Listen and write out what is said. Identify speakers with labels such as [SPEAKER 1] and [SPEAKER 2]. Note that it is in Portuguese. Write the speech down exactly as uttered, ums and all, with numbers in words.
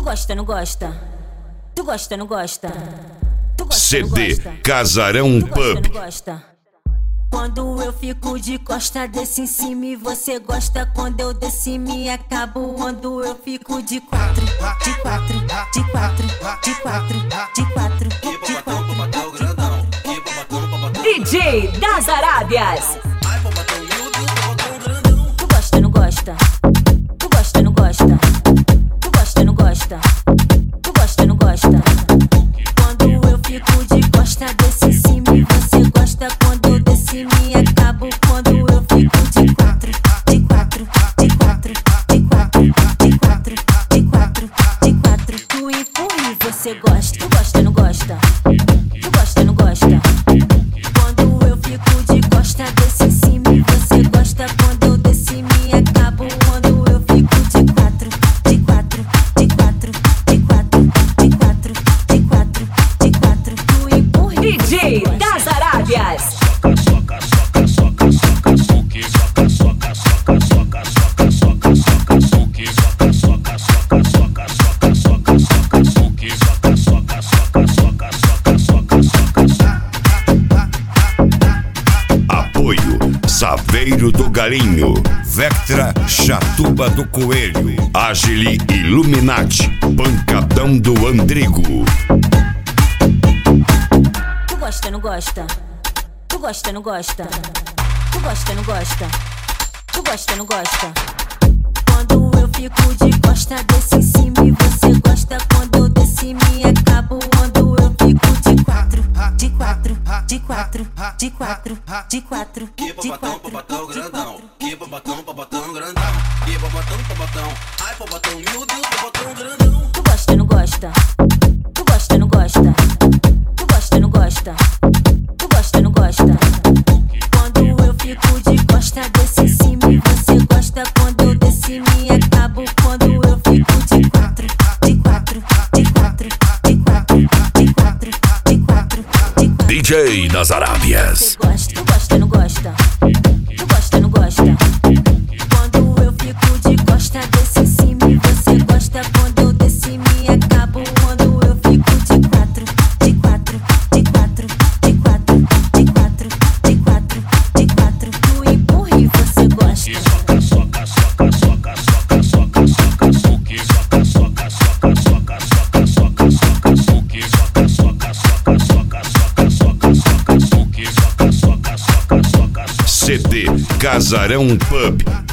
[SPEAKER 1] gosta, não gosta? Tu gosta, não gosta? Tu gosta,
[SPEAKER 2] C D
[SPEAKER 1] não gosta?
[SPEAKER 2] Casarão
[SPEAKER 1] Tu gosta,
[SPEAKER 2] Pub.
[SPEAKER 1] não gosta? Quando eu fico de costa, desço em cima e você gosta. Quando eu desço e me acabo. Quando eu fico de quatro, de quatro, de quatro, de quatro, de quatro, de quatro.
[SPEAKER 3] D J das Arábias.
[SPEAKER 1] Tu gosta, não gosta? Tu gosta, não gosta? Tu gosta, não gosta? Tu gosta, não gosta? Quando eu fico de costa, desço em cima e você gosta. Quando eu desço e me acabo. Quando eu fico de quatro, de quatro, de quatro, de quatro, de quatro, de quatro, de quatro. Tu empurra e você gosta. Tu gosta, não gosta? Tu gosta, não gosta? Quando eu fico de costa, desço em cima e você gosta. Quando eu desço e me acabo. Quando eu fico de quatro, de quatro, de quatro, de quatro, de quatro, de quatro, de quatro. Tu empurra e
[SPEAKER 3] D J
[SPEAKER 1] você gosta.
[SPEAKER 3] das Arábias.
[SPEAKER 2] Apoio Saveiro do Galinho, Vectra Chatuba do Coelho, Agile Illuminati, Pancadão do Andrigo.
[SPEAKER 1] Tu gosta, não gosta? Tu gosta, não gosta? Tu gosta, não gosta? Tu gosta, não gosta? Quando eu fico de costa, desço em cima e você gosta. Quando eu desço e me acabo. Quando eu fico de quatro, de quatro, de quatro, de quatro, de quatro,
[SPEAKER 4] Que
[SPEAKER 1] de
[SPEAKER 4] popatão,
[SPEAKER 1] quatro,
[SPEAKER 4] popatão
[SPEAKER 1] de
[SPEAKER 4] grandão.
[SPEAKER 1] quatro.
[SPEAKER 4] Que popatão, popatão grandão. Que popatão, popatão. Ai, popatão, meu Deus, popatão grandão.
[SPEAKER 1] Tu gosta, não gosta? Tu gosta, não gosta? Tu gosta, não gosta? Tu gosta, não gosta? Quando eu fico de costa, desço em cima e você gosta. Quando eu desço e me acabo. Quando eu fico de quatro, de quatro, de quatro, de quatro, de quatro, de quatro, de quatro.
[SPEAKER 2] D J das Arábias.
[SPEAKER 1] Você gosta, tu gosta, não gosta? Tu gosta, não gosta? Quando eu fico de costa, desço em cima e você gosta. Quando eu desço e me acabo. Quando eu fico de quatro, de quatro, de quatro, de quatro, de quatro, de quatro, de quatro. Tu empurra e você gosta.
[SPEAKER 2] C D Casarão Pub.